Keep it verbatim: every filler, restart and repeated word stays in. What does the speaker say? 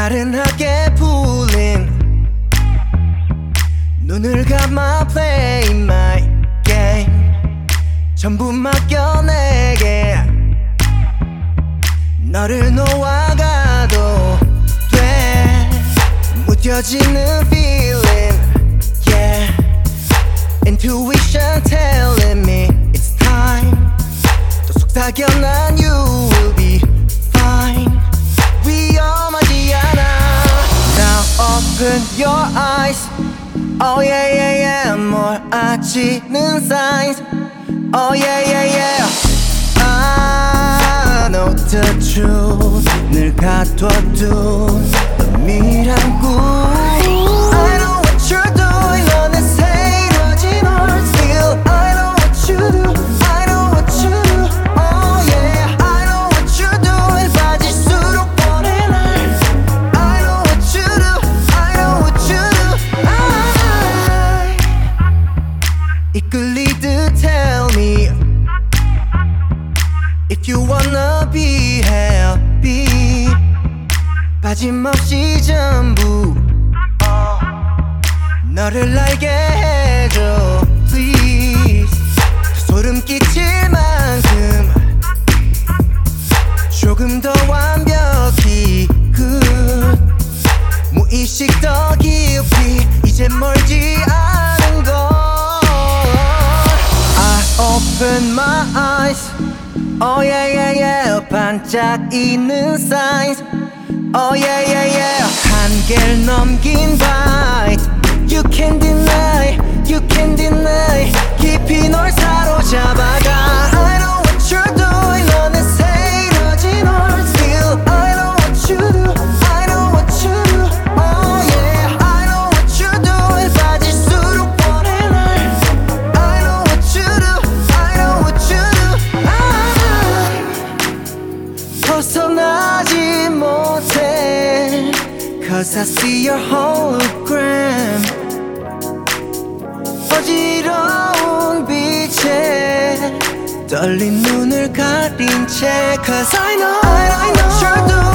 나른하게 풀린 눈을 감아 play my game. 전부 맡겨 내게. 너를 놓아가도 돼. 무뎌지는 feeling, yeah. Intuition telling me it's time. 또 속삭여난 you will be fine. 위험하지 않아. Now open your eyes. Oh yeah yeah yeah. 몰아치는 signs. Oh yeah yeah yeah. I know the truth. 늘 가둬둔 은밀한 꿈. I know what you're doing. 너는 새로진 널 still. I know what you do. I know what you do. Oh yeah. I know what you're doing. 빠질수록 원해 날. I know what you do. I know what you do. I 이끌리듯 tell me if you wanna be happy. 빠짐없이 전부 너를 알게 해줘 please. 소름 끼칠 만큼 조금 더 완벽히 good. 무의식 더 깊이 이제 멀지 않은 걸. I open my eyes. Oh yeah yeah yeah. 반짝이는 signs. Oh yeah yeah yeah. 한계를 넘긴 vibe. You can't deny, you can't deny. 깊이 널 사로잡아가. I know what you're doing. 너는 새로진 널 still. I know what you do. I know what you do. Oh yeah. I know what you're doing. 빠질수록 원해 날. I know what you do. I know what you do. I 벗어나지 못해. Cause I see your hologram. 어지러운 빛에 떨린 눈을 가린 채. Cause I know, I know what you're doing.